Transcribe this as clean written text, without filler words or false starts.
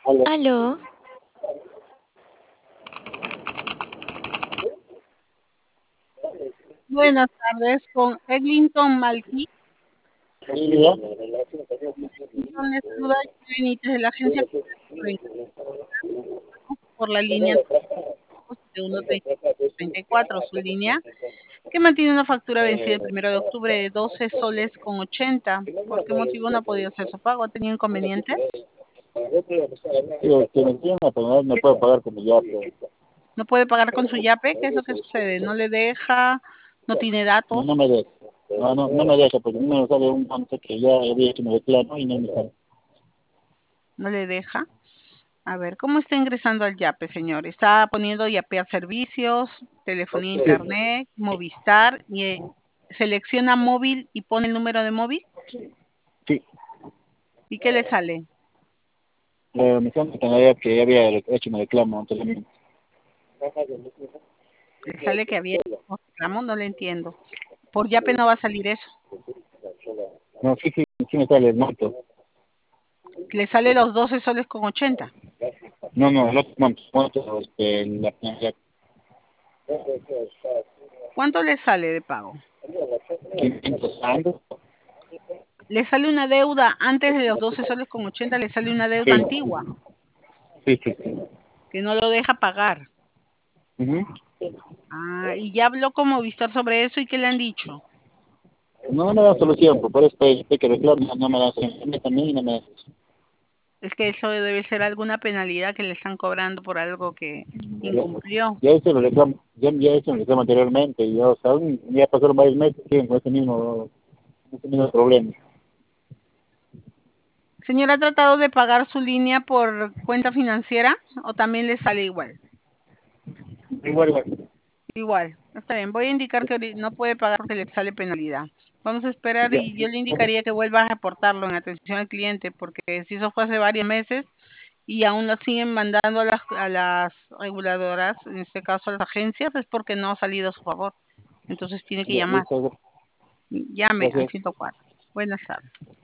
Aló, Buenas tardes, con Eglinton Malky. ¿ya? Eglinton les saluda Benítez de la agencia por la línea 7134, su línea, que mantiene una factura vencida el 1 de octubre de 12 soles con 80. ¿Por qué motivo no ha podido hacer su pago? ¿Ha tenido inconvenientes? Digo, que me quieren apagar, no puedo pagar como ya, pero ¿No puede pagar con su YAPE? ¿Qué es lo que sucede? ¿No le deja? ¿No tiene no, datos? no me deja. No me deja, porque no me sale un monto que ya había hecho mi reclamo y no me sale. ¿No le deja? A ver, ¿cómo está ingresando al YAPE, señor? Está poniendo YAPEar servicios, telefonía, internet, Movistar, y selecciona móvil y pone el número de móvil. Sí, ¿Y qué le sale? me sale que ya había hecho mi reclamo anteriormente. Le sale que había un reclamo, no le entiendo. Por YAPE no va a salir eso. No, sí me sale el monto. Le sale los 12 soles con 80. No, el otro monto, la ¿Cuánto le sale de pago? 500 algo. Le sale una deuda antes de los 12 soles con 80, le sale una deuda Sí, antigua sí. que no lo deja pagar. Ujú. Ah, y ya habló con Movistar sobre eso y ¿qué le han dicho? No me da solución, pues por eso estoy que reclamo, no me da solución también y no me da solución. Es que eso debe ser alguna penalidad que le están cobrando por algo que Ya, incumplió. ya hice el reclamo, ya hice el reclamo anteriormente y ya, o sea, ya pasaron varios meses siguen con ese mismo problema. Señor, ¿ha tratado de pagar su línea por cuenta financiera o también le sale igual? Igual. Igual, está bien. Voy a indicar que no puede pagar porque le sale penalidad. Vamos a esperar Ya. y yo le indicaría que vuelva a reportarlo en atención al cliente porque si eso fue hace varios meses y aún lo siguen mandando a las reguladoras, en este caso a las agencias, es porque no ha salido a su favor. Entonces tiene que Ya, llamar. listo, Llame al gracias. 104. Buenas tardes.